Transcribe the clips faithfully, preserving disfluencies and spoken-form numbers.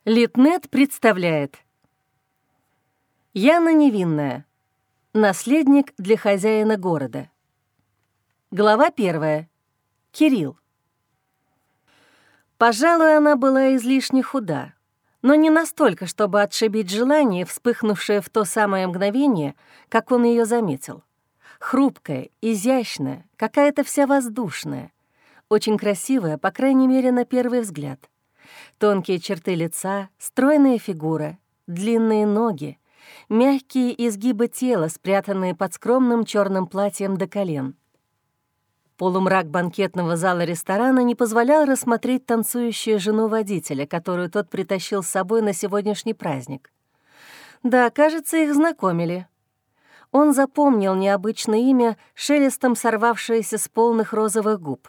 Литнет представляет Яна Невинная. Наследник для хозяина города. Глава первая. Кирилл. Пожалуй, она была излишне худа, но не настолько, чтобы отшибить желание, вспыхнувшее в то самое мгновение, как он ее заметил. Хрупкая, изящная, какая-то вся воздушная, очень красивая, по крайней мере, на первый взгляд. Тонкие черты лица, стройная фигура, длинные ноги, мягкие изгибы тела, спрятанные под скромным черным платьем до колен. Полумрак банкетного зала ресторана не позволял рассмотреть танцующую жену водителя, которую тот притащил с собой на сегодняшний праздник. Да, кажется, их знакомили. Он запомнил необычное имя, шелестом сорвавшееся с полных розовых губ.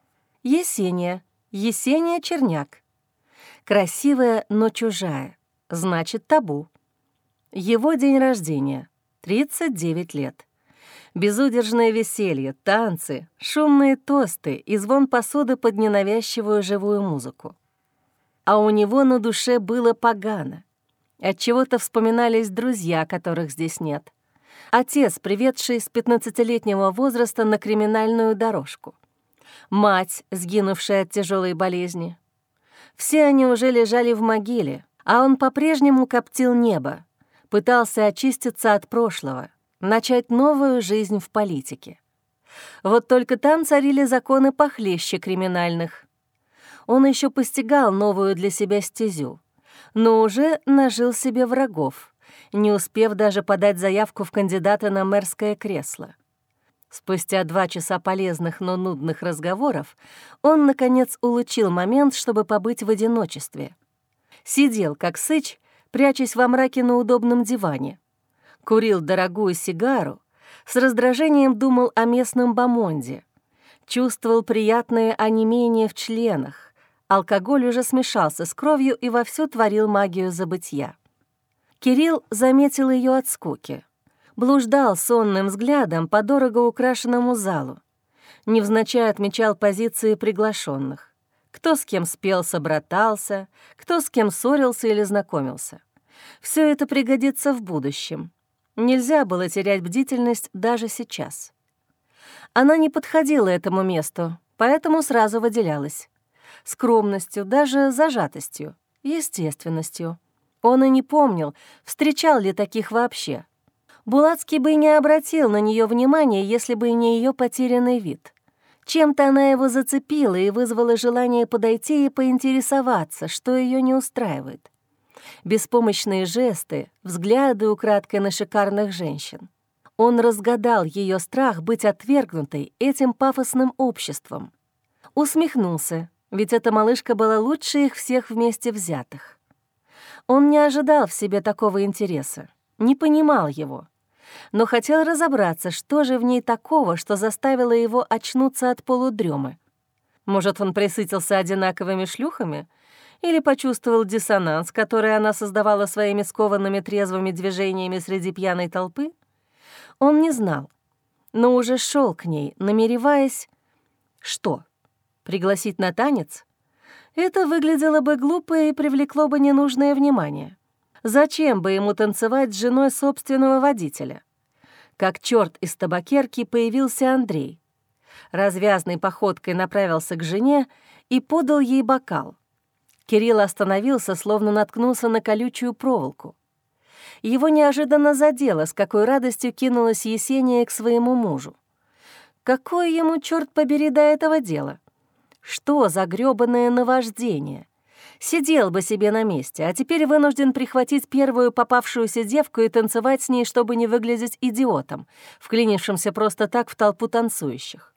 Есения, Есения Черняк. Красивая, но чужая. Значит, табу. Его день рождения — тридцать девять лет. Безудержное веселье, танцы, шумные тосты и звон посуды под ненавязчивую живую музыку. А у него на душе было погано. Отчего-то вспоминались друзья, которых здесь нет. Отец, приведший с пятнадцатилетнего возраста на криминальную дорожку. Мать, сгинувшая от тяжелой болезни. Все они уже лежали в могиле, а он по-прежнему коптил небо, пытался очиститься от прошлого, начать новую жизнь в политике. Вот только там царили законы похлеще криминальных. Он еще постигал новую для себя стезю, но уже нажил себе врагов, не успев даже подать заявку в кандидаты на мэрское кресло. Спустя два часа полезных, но нудных разговоров он, наконец, улучил момент, чтобы побыть в одиночестве. Сидел, как сыч, прячась во мраке на удобном диване. Курил дорогую сигару, с раздражением думал о местном бомонде. Чувствовал приятное онемение в членах. Алкоголь уже смешался с кровью и вовсю творил магию забытья. Кирилл заметил ее от скуки. Блуждал сонным взглядом по дорого украшенному залу. Невзначай отмечал позиции приглашенных. Кто с кем спелся, братался, кто с кем ссорился или знакомился. Все это пригодится в будущем. Нельзя было терять бдительность даже сейчас. Она не подходила этому месту, поэтому сразу выделялась. Скромностью, даже зажатостью, естественностью. Он и не помнил, встречал ли таких вообще. Булацкий бы не обратил на нее внимания, если бы не ее потерянный вид. Чем-то она его зацепила и вызвала желание подойти и поинтересоваться, что ее не устраивает. Беспомощные жесты, взгляды украдкой на шикарных женщин. Он разгадал ее страх быть отвергнутой этим пафосным обществом. Усмехнулся, ведь эта малышка была лучше их всех вместе взятых. Он не ожидал в себе такого интереса, не понимал его, но хотел разобраться, что же в ней такого, что заставило его очнуться от полудрёмы. Может, он присытился одинаковыми шлюхами или почувствовал диссонанс, который она создавала своими скованными трезвыми движениями среди пьяной толпы? Он не знал, но уже шел к ней, намереваясь... Что? Пригласить на танец? Это выглядело бы глупо и привлекло бы ненужное внимание. Зачем бы ему танцевать с женой собственного водителя? Как черт из табакерки появился Андрей. Развязной походкой направился к жене и подал ей бокал. Кирилл остановился, словно наткнулся на колючую проволоку. Его неожиданно задело, с какой радостью кинулась Есения к своему мужу. Какое ему, черт побери, до этого дела? Что за грёбаное наваждение? Сидел бы себе на месте, а теперь вынужден прихватить первую попавшуюся девку и танцевать с ней, чтобы не выглядеть идиотом, вклинившимся просто так в толпу танцующих.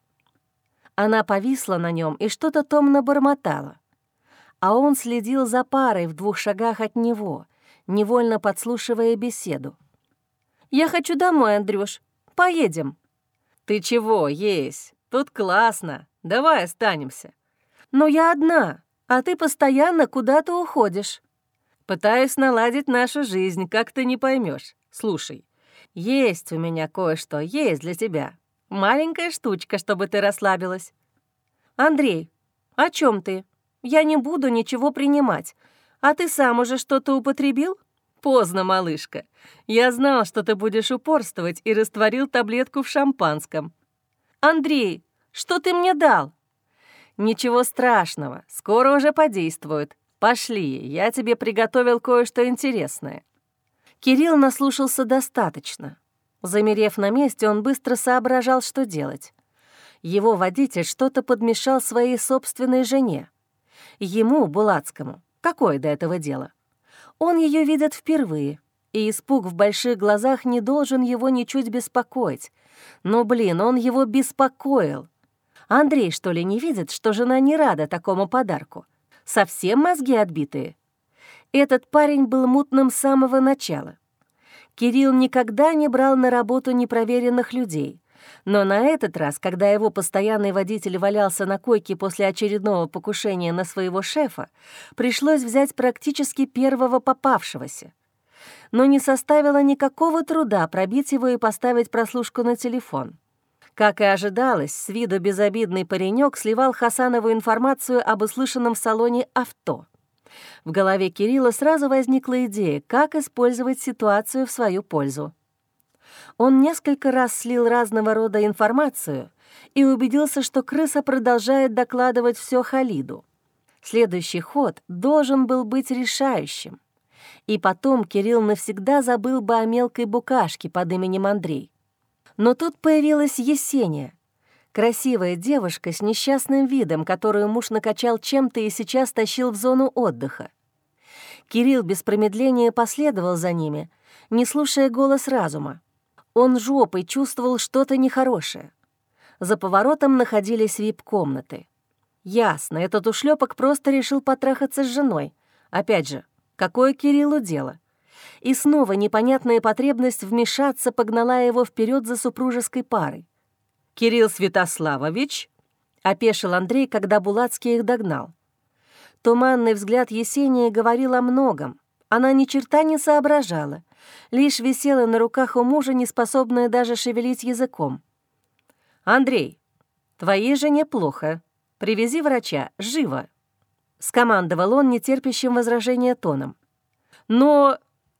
Она повисла на нем и что-то томно бормотала. А он следил за парой в двух шагах от него, невольно подслушивая беседу. «Я хочу домой, Андрюш. Поедем». «Ты чего, есть? Тут классно. Давай останемся». «Но я одна, а ты постоянно куда-то уходишь». «Пытаюсь наладить нашу жизнь, как ты не поймешь. Слушай, есть у меня кое-что, есть для тебя. Маленькая штучка, чтобы ты расслабилась». «Андрей, о чем ты? Я не буду ничего принимать. А ты сам уже что-то употребил? Поздно, малышка. Я знал, что ты будешь упорствовать, и растворил таблетку в шампанском. Андрей, что ты мне дал? Ничего страшного, скоро уже подействует. Пошли, я тебе приготовил кое-что интересное. Кирилл наслушался достаточно. Замерев на месте, он быстро соображал, что делать. Его водитель что-то подмешал своей собственной жене. Ему, Булацкому, какое до этого дело? Он ее видит впервые, и испуг в больших глазах не должен его ничуть беспокоить. Но, блин, он его беспокоил. Андрей, что ли, не видит, что жена не рада такому подарку? Совсем мозги отбитые? Этот парень был мутным с самого начала. Кирилл никогда не брал на работу непроверенных людей, но на этот раз, когда его постоянный водитель валялся на койке после очередного покушения на своего шефа, пришлось взять практически первого попавшегося. Но не составило никакого труда пробить его и поставить прослушку на телефон. Как и ожидалось, с виду безобидный паренек сливал Хасанову информацию об услышанном в салоне авто. В голове Кирилла сразу возникла идея, как использовать ситуацию в свою пользу. Он несколько раз слил разного рода информацию и убедился, что крыса продолжает докладывать все Халиду. Следующий ход должен был быть решающим. И потом Кирилл навсегда забыл бы о мелкой букашке под именем Андрей. Но тут появилась Есения, красивая девушка с несчастным видом, которую муж накачал чем-то и сейчас тащил в зону отдыха. Кирилл без промедления последовал за ними, не слушая голос разума. Он жопой чувствовал что-то нехорошее. За поворотом находились вип-комнаты. Ясно, этот ушлепок просто решил потрахаться с женой. Опять же, какое Кириллу дело? И снова непонятная потребность вмешаться погнала его вперед за супружеской парой. «Кирилл Святославович?» — опешил Андрей, когда Булацкий их догнал. Туманный взгляд Есении говорил о многом. Она ни черта не соображала, лишь висела на руках у мужа, не способная даже шевелить языком. «Андрей, твоей жене плохо. Привези врача, живо!» — скомандовал он нетерпящим возражения тоном. «Но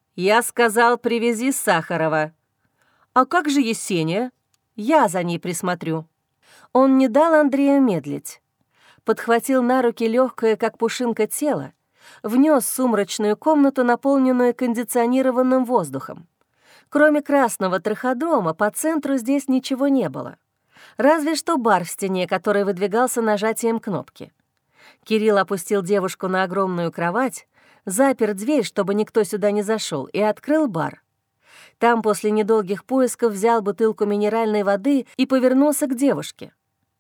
я сказал, привези Сахарова». «А как же Есения? Я за ней присмотрю». Он не дал Андрею медлить. Подхватил на руки легкое, как пушинка, тело, внес в сумрачную комнату, наполненную кондиционированным воздухом. Кроме красного траходрома, по центру здесь ничего не было. Разве что бар в стене, который выдвигался нажатием кнопки. Кирилл опустил девушку на огромную кровать, запер дверь, чтобы никто сюда не зашел, и открыл бар. Там после недолгих поисков взял бутылку минеральной воды и повернулся к девушке.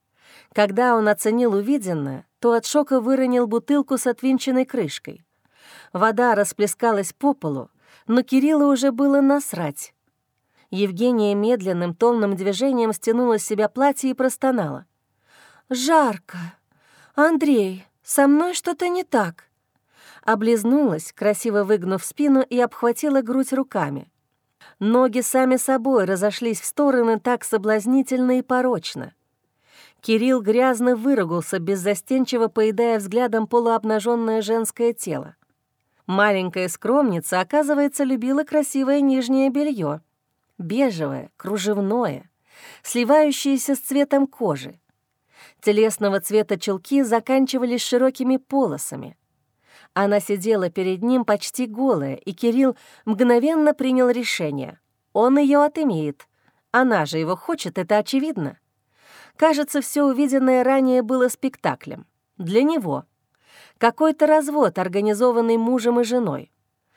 Когда он оценил увиденное, то от шока выронил бутылку с отвинченной крышкой. Вода расплескалась по полу, но Кириллу уже было насрать. Евгения медленным томным движением стянула с себя платье и простонала. «Жарко! Андрей, со мной что-то не так!» Облизнулась, красиво выгнув спину, и обхватила грудь руками. Ноги сами собой разошлись в стороны так соблазнительно и порочно. Кирилл грязно выругался, беззастенчиво поедая взглядом полуобнаженное женское тело. Маленькая скромница, оказывается, любила красивое нижнее белье. Бежевое, кружевное, сливающееся с цветом кожи. Телесного цвета чулки заканчивались широкими полосами. Она сидела перед ним почти голая, и Кирилл мгновенно принял решение. Он ее отымеет. Она же его хочет, это очевидно. Кажется, все увиденное ранее было спектаклем. Для него. Какой-то развод, организованный мужем и женой.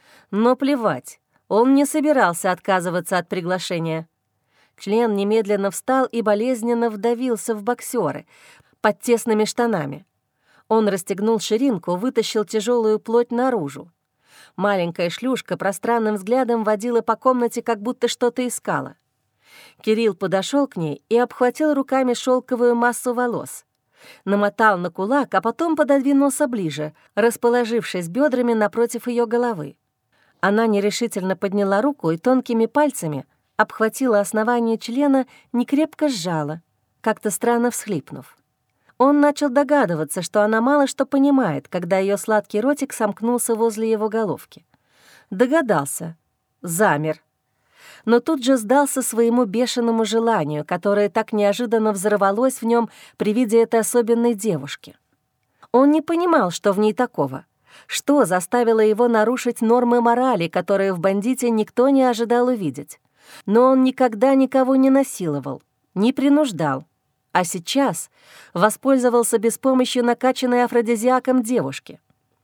Но плевать, он не собирался отказываться от приглашения. Член немедленно встал и болезненно вдавился в боксеры под тесными штанами. Он расстегнул ширинку, вытащил тяжелую плоть наружу. Маленькая шлюшка пространным взглядом водила по комнате, как будто что-то искала. Кирилл подошел к ней и обхватил руками шелковую массу волос. Намотал на кулак, а потом пододвинулся ближе, расположившись бедрами напротив ее головы. Она нерешительно подняла руку и тонкими пальцами обхватила основание члена, некрепко сжала, как-то странно всхлипнув. Он начал догадываться, что она мало что понимает, когда ее сладкий ротик сомкнулся возле его головки. Догадался, замер, но тут же сдался своему бешеному желанию, которое так неожиданно взорвалось в нем при виде этой особенной девушки. Он не понимал, что в ней такого, что заставило его нарушить нормы морали, которые в бандите никто не ожидал увидеть. Но он никогда никого не насиловал, не принуждал, а сейчас воспользовался беспомощью накачанной афродизиаком девушки.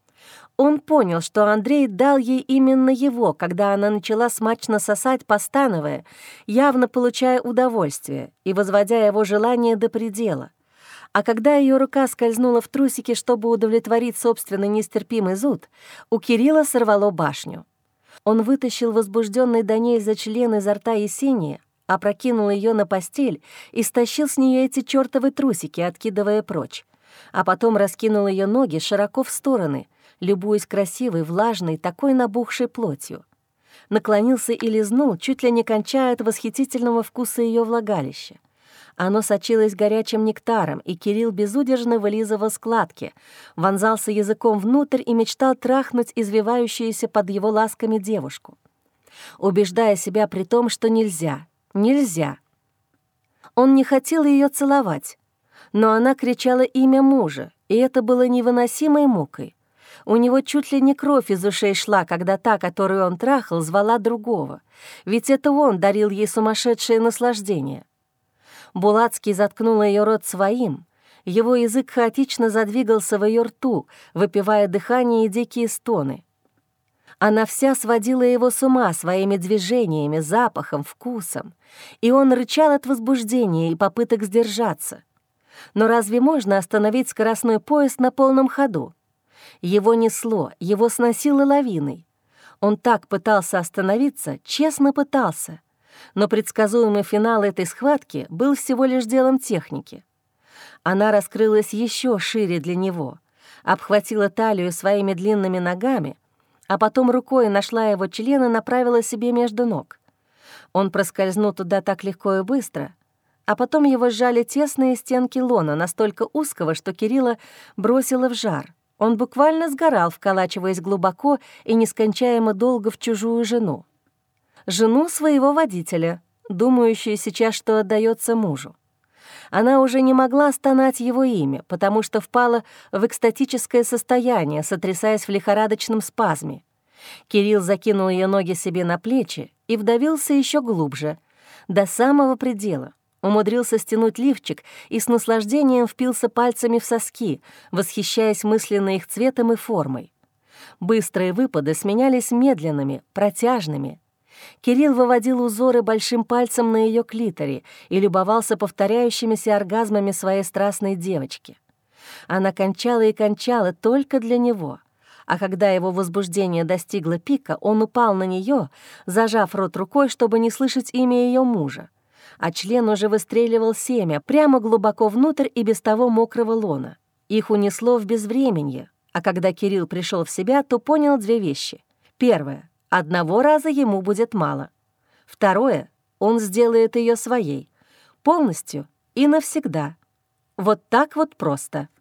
Он понял, что Андрей дал ей именно его, когда она начала смачно сосать, постановая, явно получая удовольствие и возводя его желание до предела. А когда ее рука скользнула в трусики, чтобы удовлетворить собственный нестерпимый зуд, у Кирилла сорвало башню. Он вытащил возбужденный до нельзя член изо рта Есении, опрокинул ее на постель и стащил с нее эти чертовы трусики, откидывая прочь. А потом раскинул ее ноги широко в стороны, любуясь красивой, влажной, такой набухшей плотью. Наклонился и лизнул, чуть ли не кончая от восхитительного вкуса ее влагалища. Оно сочилось горячим нектаром, и Кирилл безудержно вылизывал складки, вонзался языком внутрь и мечтал трахнуть извивающуюся под его ласками девушку, убеждая себя при том, что нельзя, нельзя. Он не хотел ее целовать, но она кричала имя мужа, и это было невыносимой мукой. У него чуть ли не кровь из ушей шла, когда та, которую он трахал, звала другого, ведь это он дарил ей сумасшедшее наслаждение. Булацкий заткнул ее рот своим, его язык хаотично задвигался в ее рту, выпивая дыхание и дикие стоны. Она вся сводила его с ума своими движениями, запахом, вкусом, и он рычал от возбуждения и попыток сдержаться. Но разве можно остановить скоростной поезд на полном ходу? Его несло, его сносило лавиной. Он так пытался остановиться, честно пытался, но предсказуемый финал этой схватки был всего лишь делом техники. Она раскрылась еще шире для него, обхватила талию своими длинными ногами, а потом рукой нашла его член и направила себе между ног. Он проскользнул туда так легко и быстро, а потом его сжали тесные стенки лона, настолько узкого, что Кирилла бросило в жар. Он буквально сгорал, вколачиваясь глубоко и нескончаемо долго в чужую жену. Жену своего водителя, думающую сейчас, что отдается мужу. Она уже не могла стонать его имя, потому что впала в экстатическое состояние, сотрясаясь в лихорадочном спазме. Кирилл закинул ее ноги себе на плечи и вдавился еще глубже, до самого предела. Умудрился стянуть лифчик и с наслаждением впился пальцами в соски, восхищаясь мысленно их цветом и формой. Быстрые выпады сменялись медленными, протяжными. Кирилл выводил узоры большим пальцем на ее клиторе и любовался повторяющимися оргазмами своей страстной девочки. Она кончала и кончала только для него, а когда его возбуждение достигло пика, он упал на нее, зажав рот рукой, чтобы не слышать имя ее мужа, а член уже выстреливал семя прямо глубоко внутрь и без того мокрого лона. Их унесло в безвременье, а когда Кирилл пришел в себя, то понял две вещи. Первое. Одного раза ему будет мало. Второе, он сделает ее своей, полностью и навсегда. Вот так вот просто.